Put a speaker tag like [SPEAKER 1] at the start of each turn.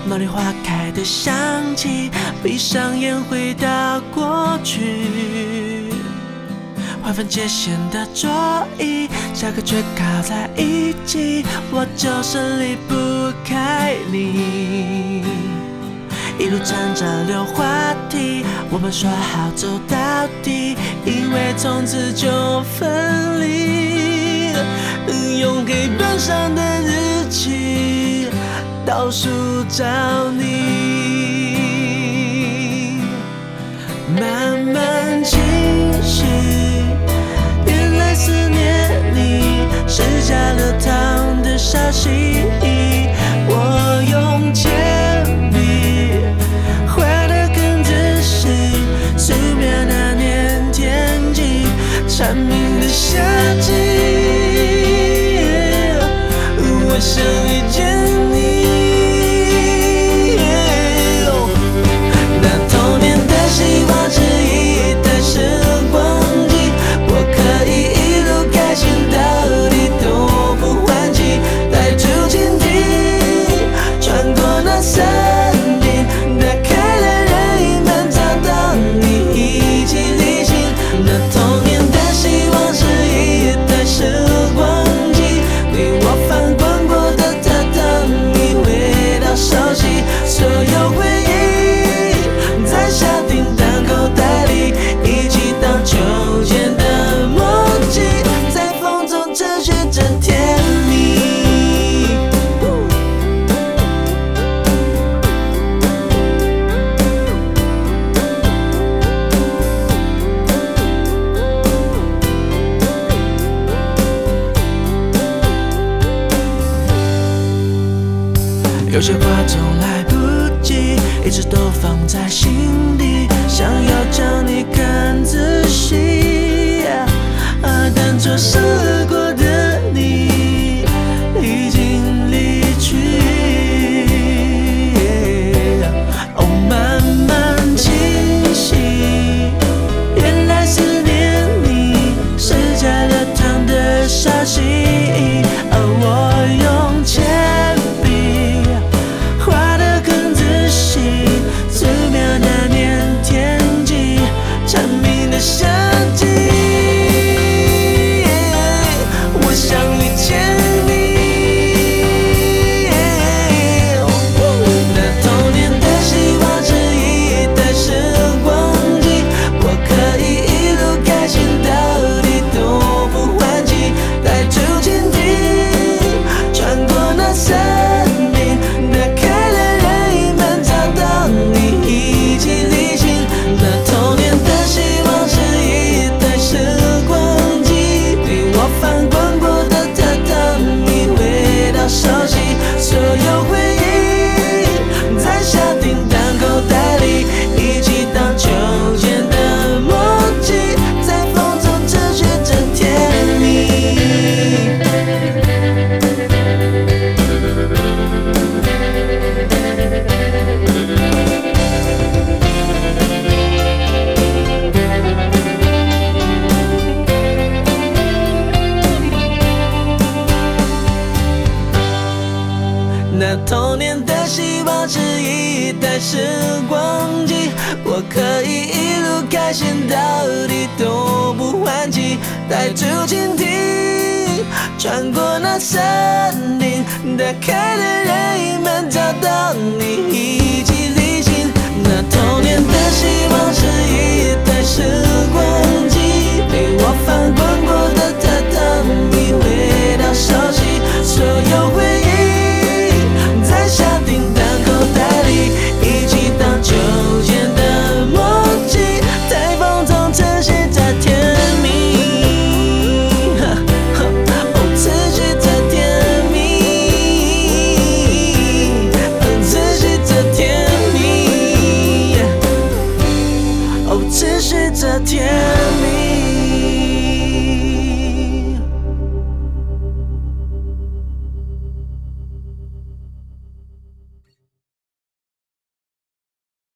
[SPEAKER 1] 茉莉花开的香气，闭上眼回到过去。划分界限的桌椅，下课却靠在一起，我就是离不开你。一路站着溜话题，我们说好走到底，因为从此就分离。用黑板上的日期倒数找你，慢慢清晰，原来思念你是加了糖的消息。我用铅笔画得更仔细，素描那年天气，蝉鸣的夏季。我想遇见你，那童年的希望是一台时光机，我可以一路开心到底都不换气，带出蜻蜓，穿过那森林，打开了任意门，找到你一起旅行。那童年的希望是一台时光机，对我翻滚过的榻榻米，味道熟悉，所有回忆在下订单口袋里，一起荡秋千的默契，在风中持续着甜蜜。有些话总来不及，一直都放在心底，想要将你看仔细。但错失过的你已经离去。哦，慢慢清晰，原来思念你是加了糖的消息。我用铅笔画得更仔细，素描那年天气，蝉鸣的夏季。我想遇见你，那童年的希望是一台时光机，我可以一路开心到底都不换气，带出蜻蜓，穿过那森林，打开了任意门，找到你一起旅行。那童年的希望是一台时光机，对我翻滚过的榻榻米，味道熟悉，所有回忆在下订单口袋里，一起荡秋千的默契，在风中持续着甜蜜。那童年的希望是一台时光机，我可以一路开心到底都不换气，带出蜻蜓，穿过那森林，打开了任意门，找到你一起旅行。那童年的希望是一台时光机，陪我翻滚过的榻榻米，味道熟悉，所有回忆在下订单口袋里，一起荡秋千的默契，在风中持续着甜蜜。哦，持续着甜蜜，持续着甜蜜，哦，持续着甜蜜。